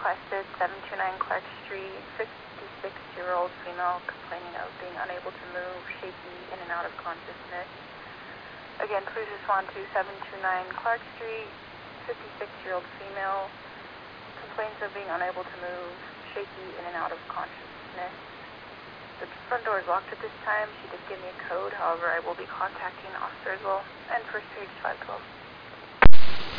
requested 729 Clark Street, 56-year-old female complaining of being unable to move, shaky, in and out of consciousness. Again, please respond to 729 Clark Street, 56-year-old female complains of being unable to move, shaky, in and out of consciousness. The front door is locked at this time. She did give me a code, however, I will be contacting Officer as well, and first page 512.